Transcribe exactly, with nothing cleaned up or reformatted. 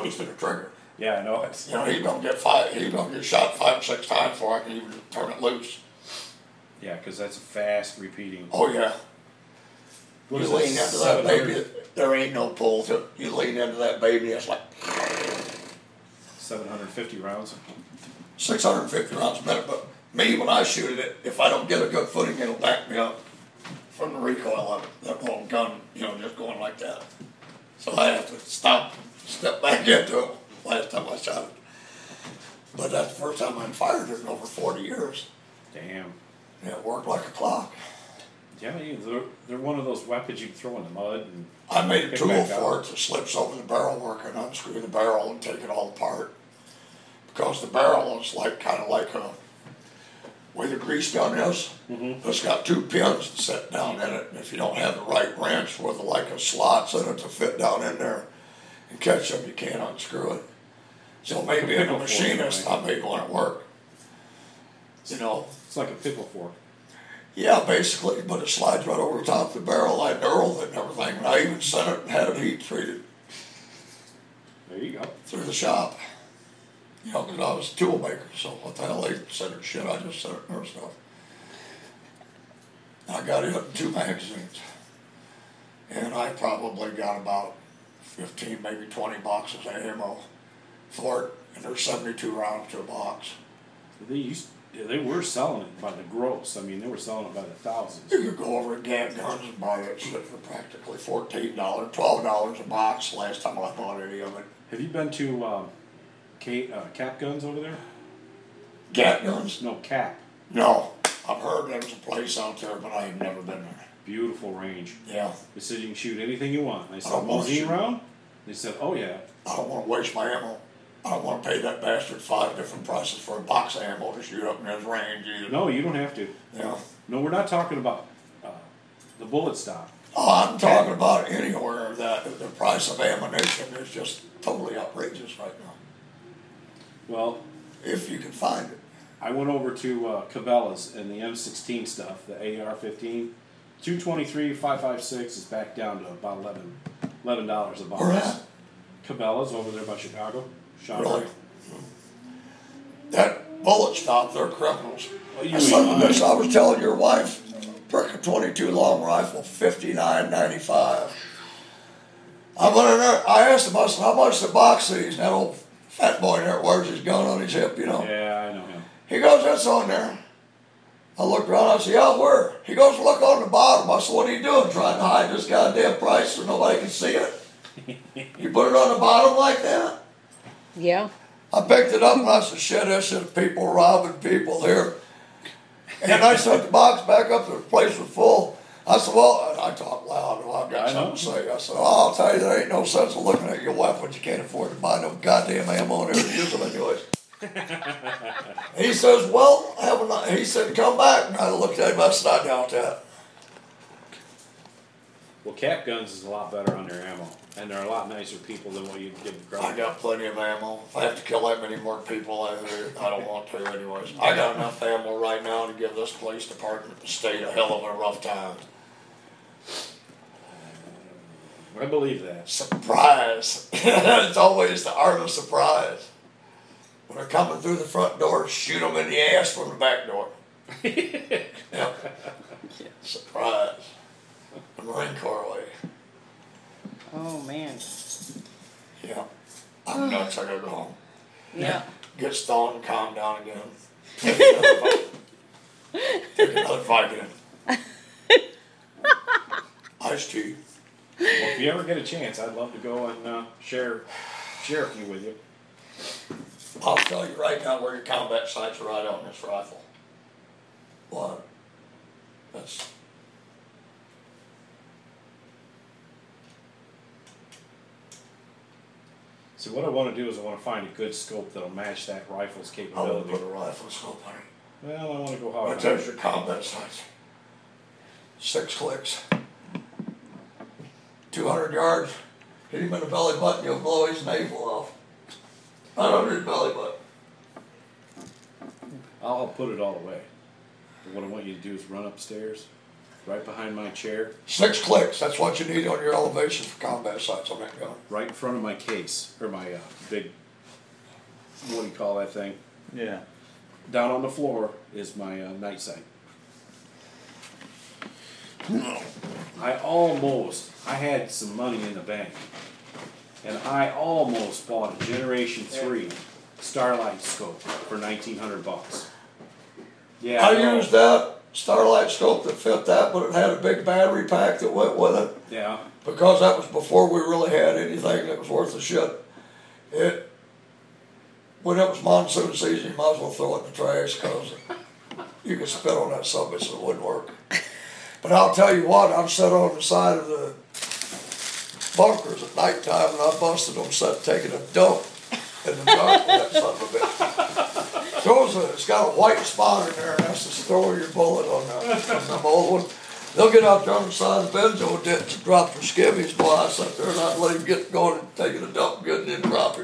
twisted the trigger. Yeah, I know it. You know, he's gonna get five. He's gonna get shot five or six times before I can even turn it loose. Yeah, because that's a fast repeating. Oh yeah. What You is lean it, into that baby. There ain't no pull to it. You lean into that baby. It's like seven hundred fifty rounds. six hundred fifty rounds a minute. But me, when I shoot it, if I don't get a good footing, it'll back me up from the recoil of it. That whole gun, you know, just going like that. So I have to stop, step back into it. Last time I shot it. But that's the first time I fired it in over forty years. Damn. Yeah, it worked like a clock. Yeah, they're, they're one of those weapons you can throw in the mud. And I made a pick tool back for up. it that slips over the barrel work and unscrew the barrel and take it all apart. Because the barrel is like kind of like a, where the grease gun is. Mm-hmm. It's got two pins that sit down in it. And if you don't have the right wrench with like a slots in it to fit down in there and catch them, you can't unscrew it. So maybe in a machinist, I made one at work. You know. It's like a pickle fork. Yeah, basically, but it slides right over the top of the barrel. I knurled it and everything, and I even sent it and had it heat treated. There you go. Through the shop. You know, because I was a tool maker, so what the hell, they sent it shit, I just sent it their stuff. I got it in two magazines. And I probably got about fifteen, maybe twenty boxes of ammo for it, and there's seventy-two rounds to a box. They used, yeah, they were selling it by the gross. I mean, they were selling it by the thousands. You could go over to Gant Guns and buy that shit for practically fourteen dollars, twelve dollars a box last time I bought any of it. Have you been to um, K, uh, Cap Guns over there? Gant Guns? No, Cap. No. I've heard there's a place out there, but I have never been there. Beautiful range. Yeah. They said you can shoot anything you want. I said, I don't wanna limousine shoot. round? They said, oh yeah. I don't want to waste my ammo. I don't want to pay that bastard five different prices for a box of ammo to shoot up in his range either. No, you don't have to. Yeah. No, we're not talking about uh, the bullet stock. Oh, I'm talking about anywhere that the price of ammunition is just totally outrageous right now. Well, if you can find it. I went over to uh, Cabela's and the M sixteen stuff, the A R fifteen. two twenty-three, five five six is back down to about eleven dollars a box. Where at? Cabela's over there by Chicago. Shop Really? right. That bullet stop, they're criminals. Well, you That's like mean- this, I was telling your wife, Perkin twenty-two long rifle, fifty-nine ninety-five. I went in there, I asked him, I said, how much the box these? And that old fat boy there wears his gun on his hip, you know. Yeah, I know him. He goes, that's on there. I looked around, I said, yeah, where? He goes, look on the bottom. I said, what are you doing, trying to hide this goddamn price so nobody can see it? You put it on the bottom like that? Yeah. I picked it up and I said, shit, this is people robbing people here. And I set the box back up, the place was full. I said, well, and I talk loud, well, I've got I something know. to say. I said, oh, I'll tell you, there ain't no sense of looking at your weapons. You can't afford to buy no goddamn ammo and never use them anyways. He says, well, have a night. He said, come back. And I looked at him, I said, I doubt that. Well, Cap Guns is a lot better on their ammo, and they're a lot nicer people than what you give them credit. I got plenty of ammo. If I have to kill that many more people, I, I don't want to anyways. I got enough ammo right now to give this police department the state a hell of a rough time. I believe that. Surprise. It's always the art of surprise. When they're coming through the front door, shoot them in the ass from the back door. Yep. Surprise. The Marine Corps way. Oh, man. Yeah. I'm nuts. I gotta go home. Yeah. Get stoned and calm down again. Take another Vi- Take another Vicodin. Iced tea. Well, if you ever get a chance, I'd love to go and uh, share share a few with you. I'll tell you right now where your combat sights are right on this rifle. What? That's... So what I want to do is I want to find a good scope that'll match that rifle's I would capability. put a rifle scope on it. Well, I want to go But hard. there's your combat sights. Six clicks. two hundred yards. Hit him in the belly button, you'll blow his navel off. Not under his belly button. I'll, I'll put it all away. But what I want you to do is run upstairs, right behind my chair, Six clicks, that's what you need on your elevation for combat sights on that gun. right in front of my case, or my uh, big, what do you call that thing? Yeah. Down on the floor is my uh, night sight. I almost, I had some money in the bank, and I almost bought a Generation three Starlight scope for nineteen hundred bucks. Yeah, I know. used that Starlight scope that fit that, but it had a big battery pack that went with it. Yeah, Because that was before we really had anything that was worth a shit. It, when it was monsoon season, you might as well throw it in the trash because you could spit on that subbase and it wouldn't work. But I'll tell you what, I'm sat on the side of the bunkers at nighttime and I busted them set taking a dump in the dark with that son of a bitch. Throws a, it's got a white spot in there and that's to throw your bullet on the, on the old one. They'll get out there on the side of the benzo ditch and drop their skivvies. Boy, I sat there and I'd let him get going and taking a dump, getting in, drop him.